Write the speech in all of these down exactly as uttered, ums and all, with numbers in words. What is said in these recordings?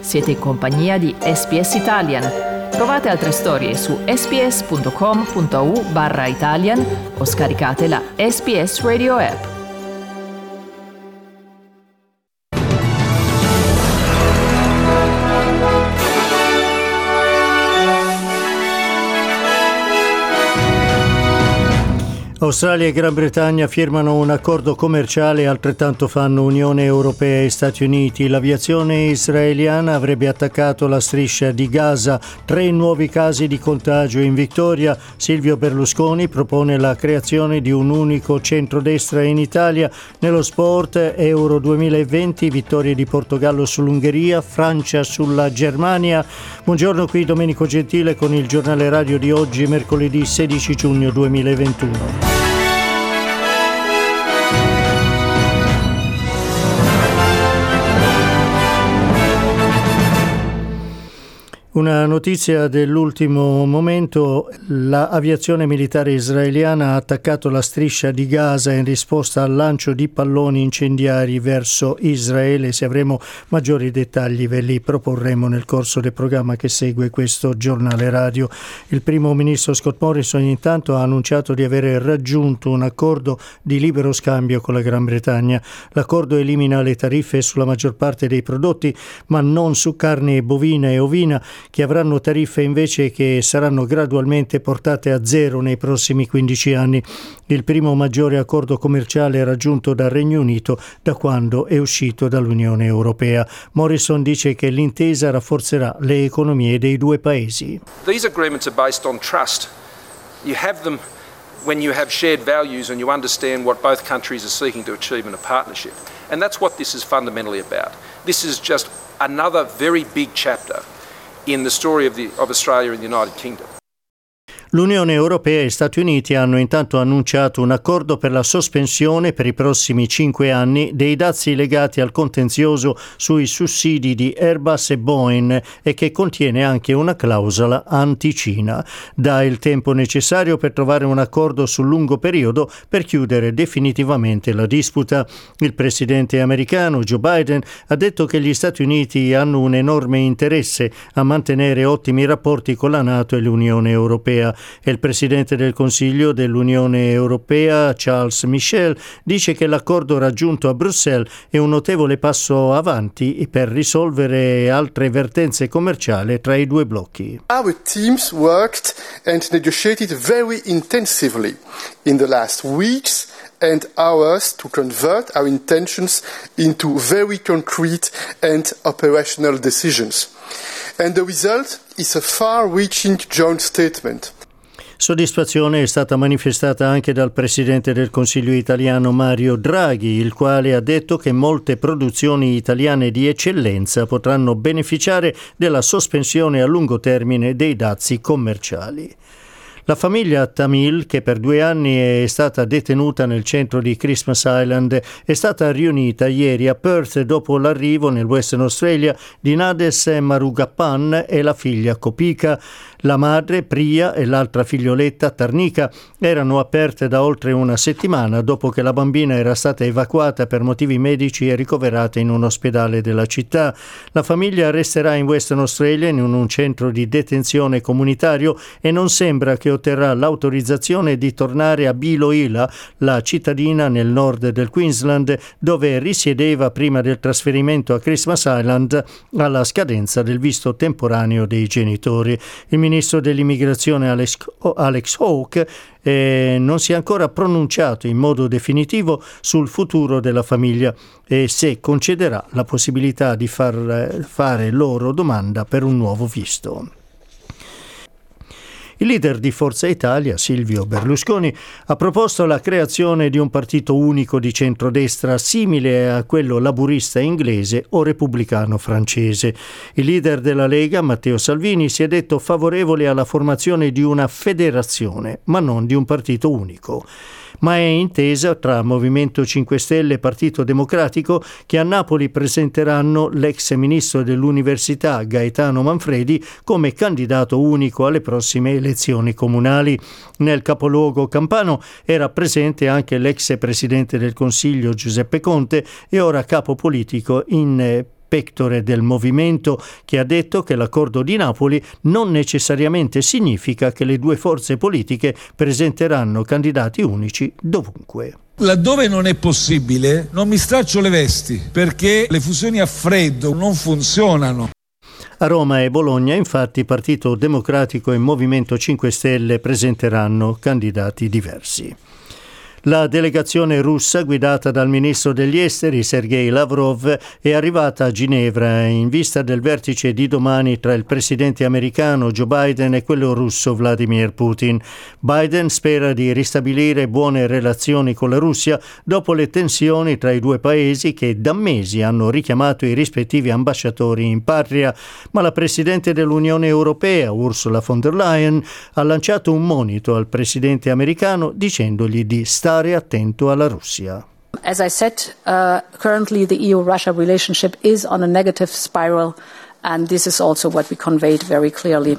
Siete in compagnia di S B S Italian. Trovate altre storie su sbs.com.au barra Italian o scaricate la S B S Radio app. Australia e Gran Bretagna firmano un accordo commerciale, altrettanto fanno Unione Europea e Stati Uniti. L'aviazione israeliana avrebbe attaccato la striscia di Gaza. Tre nuovi casi di contagio in Victoria. Silvio Berlusconi propone la creazione di un unico centrodestra in Italia. Nello sport, Euro duemilaventi, vittorie di Portogallo sull'Ungheria, Francia sulla Germania. Buongiorno, qui Domenico Gentile con il giornale radio di oggi, mercoledì sedici giugno duemilaventuno. Una notizia dell'ultimo momento: l'aviazione militare israeliana ha attaccato la striscia di Gaza in risposta al lancio di palloni incendiari verso Israele. Se avremo maggiori dettagli ve li proporremo nel corso del programma che segue questo giornale radio. Il primo ministro Scott Morrison intanto ha annunciato di aver raggiunto un accordo di libero scambio con la Gran Bretagna. L'accordo elimina le tariffe sulla maggior parte dei prodotti, ma non su carne bovina e ovina, che avranno tariffe invece che saranno gradualmente portate a zero nei prossimi quindici anni. Il primo maggiore accordo commerciale raggiunto dal Regno Unito da quando è uscito dall'Unione Europea. Morrison dice che l'intesa rafforzerà le economie dei due paesi. These agreements are based on trust. You have them when you have shared values and you understand what both countries are seeking to achieve in a partnership. And that's what this is fundamentally about. This is just another very big chapter in the story of, the, of Australia and the United Kingdom. L'Unione Europea e Stati Uniti hanno intanto annunciato un accordo per la sospensione per i prossimi cinque anni dei dazi legati al contenzioso sui sussidi di Airbus e Boeing e che contiene anche una clausola anti-Cina. Dà il tempo necessario per trovare un accordo sul lungo periodo per chiudere definitivamente la disputa. Il presidente americano Joe Biden ha detto che gli Stati Uniti hanno un enorme interesse a mantenere ottimi rapporti con la NATO e l'Unione Europea. E il presidente del Consiglio dell'Unione Europea, Charles Michel, dice che l'accordo raggiunto a Bruxelles è un notevole passo avanti per risolvere altre vertenze commerciali tra i due blocchi. Our teams worked and negotiated very intensively in the last weeks and hours to convert our intentions into very concrete and operational decisions. And the result is a far-reaching joint statement. Soddisfazione è stata manifestata anche dal presidente del Consiglio italiano Mario Draghi, il quale ha detto che molte produzioni italiane di eccellenza potranno beneficiare della sospensione a lungo termine dei dazi commerciali. La famiglia Tamil, che per due anni è stata detenuta nel centro di Christmas Island, è stata riunita ieri a Perth dopo l'arrivo nel Western Australia di Nades Marugappan e la figlia Kopika. La madre, Priya, e l'altra figlioletta, Tarnika, erano aperte da oltre una settimana dopo che la bambina era stata evacuata per motivi medici e ricoverata in un ospedale della città. La famiglia resterà in Western Australia in un centro di detenzione comunitario e non sembra che otterrà l'autorizzazione di tornare a Biloela, la cittadina nel nord del Queensland, dove risiedeva prima del trasferimento a Christmas Island alla scadenza del visto temporaneo dei genitori. Il ministro dell'immigrazione Alex, Alex Hawke eh, non si è ancora pronunciato in modo definitivo sul futuro della famiglia e se concederà la possibilità di far fare loro domanda per un nuovo visto. Il leader di Forza Italia, Silvio Berlusconi, ha proposto la creazione di un partito unico di centrodestra simile a quello laburista inglese o repubblicano francese. Il leader della Lega, Matteo Salvini, si è detto favorevole alla formazione di una federazione, ma non di un partito unico. Ma è intesa tra Movimento cinque Stelle e Partito Democratico che a Napoli presenteranno l'ex ministro dell'Università Gaetano Manfredi come candidato unico alle prossime elezioni comunali. Nel capoluogo campano era presente anche l'ex presidente del Consiglio Giuseppe Conte e ora capo politico in pectore del movimento, che ha detto che l'accordo di Napoli non necessariamente significa che le due forze politiche presenteranno candidati unici dovunque. Laddove non è possibile, non mi straccio le vesti, perché le fusioni a freddo non funzionano. A Roma e Bologna, infatti, Partito Democratico e Movimento cinque Stelle presenteranno candidati diversi. La delegazione russa, guidata dal ministro degli esteri Sergei Lavrov, è arrivata a Ginevra in vista del vertice di domani tra il presidente americano Joe Biden e quello russo Vladimir Putin. Biden spera di ristabilire buone relazioni con la Russia dopo le tensioni tra i due paesi che da mesi hanno richiamato i rispettivi ambasciatori in patria, ma la presidente dell'Unione Europea, Ursula von der Leyen, ha lanciato un monito al presidente americano dicendogli di stare stare attento alla Russia. As I said, uh, currently the E U-Russia relationship is on a negative spiral, and this is also what we conveyed very clearly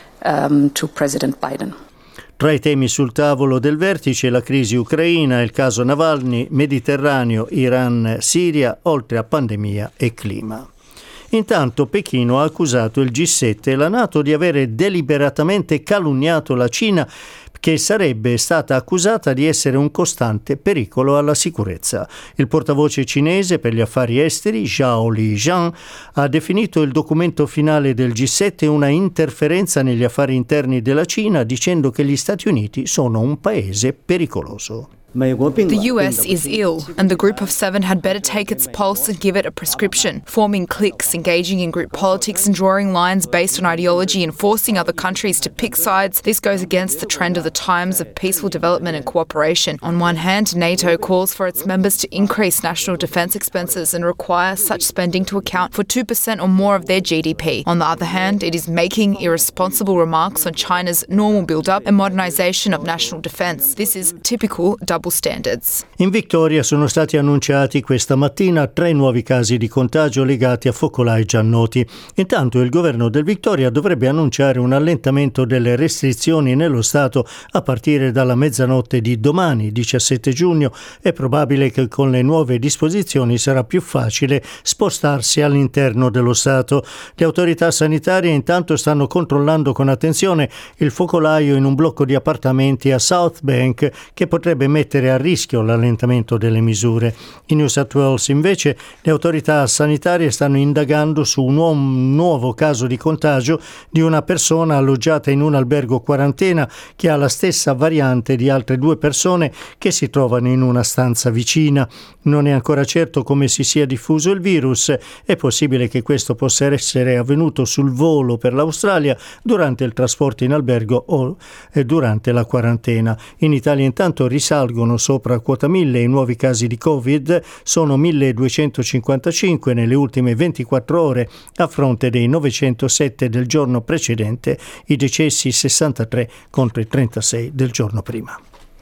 um, to President Biden. Tra i temi sul tavolo del vertice la crisi ucraina, il caso Navalny, Mediterraneo, Iran, Siria, oltre a pandemia e clima. Intanto Pechino ha accusato il G sette e la NATO di avere deliberatamente calunniato la Cina, che sarebbe stata accusata di essere un costante pericolo alla sicurezza. Il portavoce cinese per gli affari esteri, Zhao Lijian, ha definito il documento finale del G sette una interferenza negli affari interni della Cina, dicendo che gli Stati Uniti sono un paese pericoloso. The U S is ill, and the Group of Seven had better take its pulse and give it a prescription. Forming cliques, engaging in group politics and drawing lines based on ideology and forcing other countries to pick sides, this goes against the trend of the times of peaceful development and cooperation. On one hand, NATO calls for its members to increase national defence expenses and require such spending to account for two percent or more of their G D P. On the other hand, it is making irresponsible remarks on China's normal build-up and modernisation of national defence. This is typical double standards. In Victoria sono stati annunciati questa mattina tre nuovi casi di contagio legati a focolai già noti. Intanto il governo del Victoria dovrebbe annunciare un allentamento delle restrizioni nello Stato a partire dalla mezzanotte di domani, diciassette giugno. È probabile che con le nuove disposizioni sarà più facile spostarsi all'interno dello Stato. Le autorità sanitarie intanto stanno controllando con attenzione il focolaio in un blocco di appartamenti a South Bank che potrebbe mettere a rischio l'allentamento delle misure. In New South Wales invece le autorità sanitarie stanno indagando su un nuovo, nuovo caso di contagio di una persona alloggiata in un albergo quarantena che ha la stessa variante di altre due persone che si trovano in una stanza vicina. Non è ancora certo come si sia diffuso il virus. È possibile che questo possa essere avvenuto sul volo per l'Australia, durante il trasporto in albergo o durante la quarantena. In Italia intanto risalgono sopra quota mille i nuovi casi di Covid, sono milleduecentocinquantacinque nelle ultime ventiquattro ore a fronte dei novecentosette del giorno precedente, i decessi sessantatré contro i trentasei del giorno prima.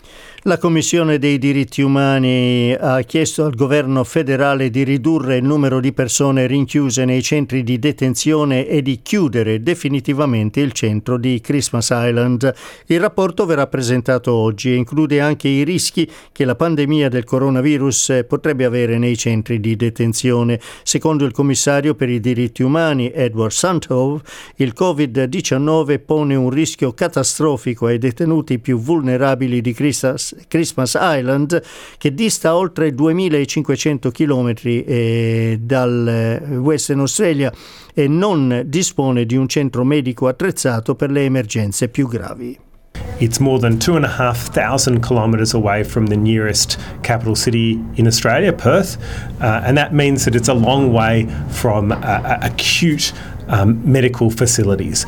La Commissione dei diritti umani ha chiesto al governo federale di ridurre il numero di persone rinchiuse nei centri di detenzione e di chiudere definitivamente il centro di Christmas Island. Il rapporto verrà presentato oggi e include anche i rischi che la pandemia del coronavirus potrebbe avere nei centri di detenzione. Secondo il commissario per i diritti umani Edward Santov, il covid diciannove pone un rischio catastrofico ai detenuti più vulnerabili di Christmas Christmas Island, che dista oltre duemilacinquecento chilometri eh, dal Western Australia e non dispone di un centro medico attrezzato per le emergenze più gravi. It's more than two and a half thousand kilometres away from the nearest capital city in Australia, Perth, uh, and that means that it's a long way from uh, acute um, medical facilities.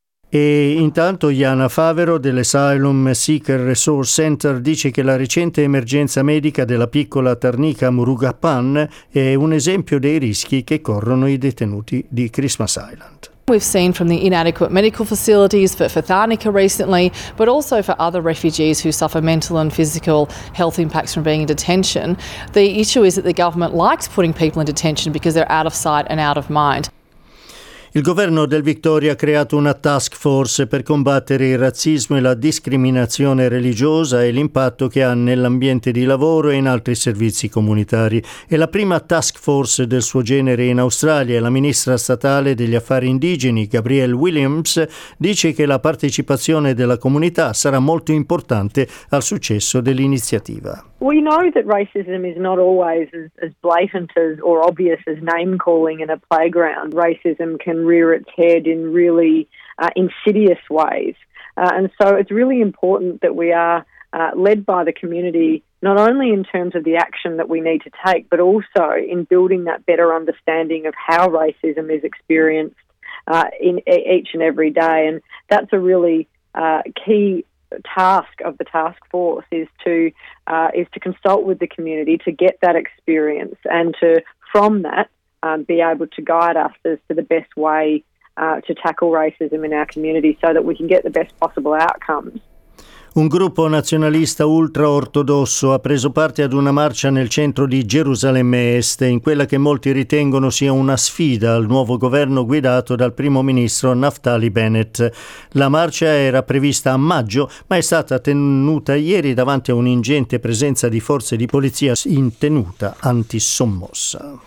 E intanto Jana Favero dell'Asylum Seeker Resource Center dice che la recente emergenza medica della piccola Tarnika Murugapan è un esempio dei rischi che corrono i detenuti di Christmas Island. We've seen from the inadequate medical facilities for, for Tharnika recently, but also for other refugees who suffer mental and physical health impacts from being in detention. The issue is that the government likes putting people in detention because they're out of sight and out of mind. Il governo del Victoria ha creato una task force per combattere il razzismo e la discriminazione religiosa e l'impatto che ha nell'ambiente di lavoro e in altri servizi comunitari. È la prima task force del suo genere in Australia e la ministra statale degli affari indigeni, Gabrielle Williams, dice che la partecipazione della comunità sarà molto importante al successo dell'iniziativa. We know that racism is not always as, as blatant as or obvious as name calling in a playground. Racism can rear its head in really uh, insidious ways. Uh, and so it's really important that we are uh, led by the community, not only in terms of the action that we need to take, but also in building that better understanding of how racism is experienced uh, in each and every day. And that's a really uh, key task of the task force is to uh, is to consult with the community to get that experience and to from that um, be able to guide us as to the best way uh, to tackle racism in our community so that we can get the best possible outcomes. Un gruppo nazionalista ultraortodosso ha preso parte ad una marcia nel centro di Gerusalemme Est, in quella che molti ritengono sia una sfida al nuovo governo guidato dal primo ministro Naftali Bennett. La marcia era prevista a maggio, ma è stata tenuta ieri davanti a un'ingente presenza di forze di polizia in tenuta antisommossa.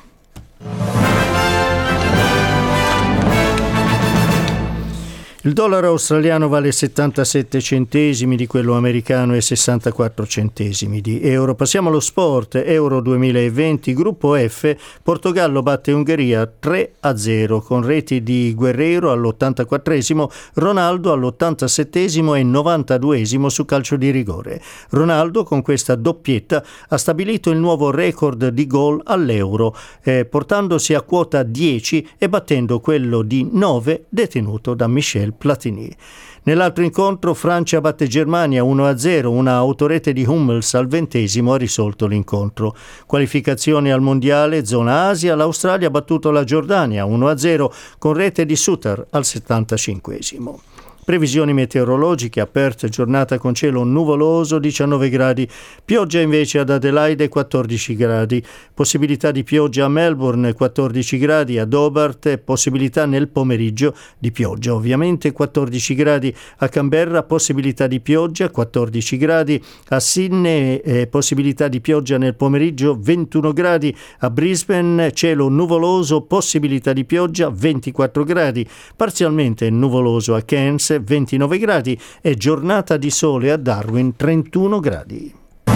Il dollaro australiano vale settantasette centesimi di quello americano e sessantaquattro centesimi di euro. Passiamo allo sport. Euro duemilaventi, gruppo F, Portogallo batte Ungheria tre a zero con reti di Guerreiro all'ottantaquattresimo, Ronaldo all'ottantasettesimo e novantaduesimo su calcio di rigore. Ronaldo con questa doppietta ha stabilito il nuovo record di gol all'Euro, eh, portandosi a quota dieci e battendo quello di nove detenuto da Michel Platini. Nell'altro incontro Francia batte Germania uno a zero, una autorete di Hummels al ventesimo ha risolto l'incontro. Qualificazione al mondiale zona Asia, l'Australia ha battuto la Giordania uno a zero con rete di Suter al settantacinquesimo. Previsioni meteorologiche: a Perth giornata con cielo nuvoloso diciannove gradi, pioggia invece ad Adelaide quattordici gradi, possibilità di pioggia a Melbourne quattordici gradi, ad Hobart possibilità nel pomeriggio di pioggia ovviamente quattordici gradi, a Canberra possibilità di pioggia quattordici gradi, a Sydney eh, possibilità di pioggia nel pomeriggio ventuno gradi, a Brisbane cielo nuvoloso possibilità di pioggia ventiquattro gradi, parzialmente nuvoloso a Cairns ventinove gradi e giornata di sole a Darwin trentuno gradi.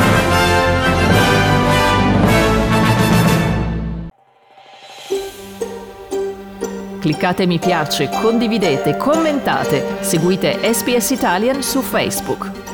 Cliccate mi piace, condividete, commentate, seguite S B S Italian su Facebook.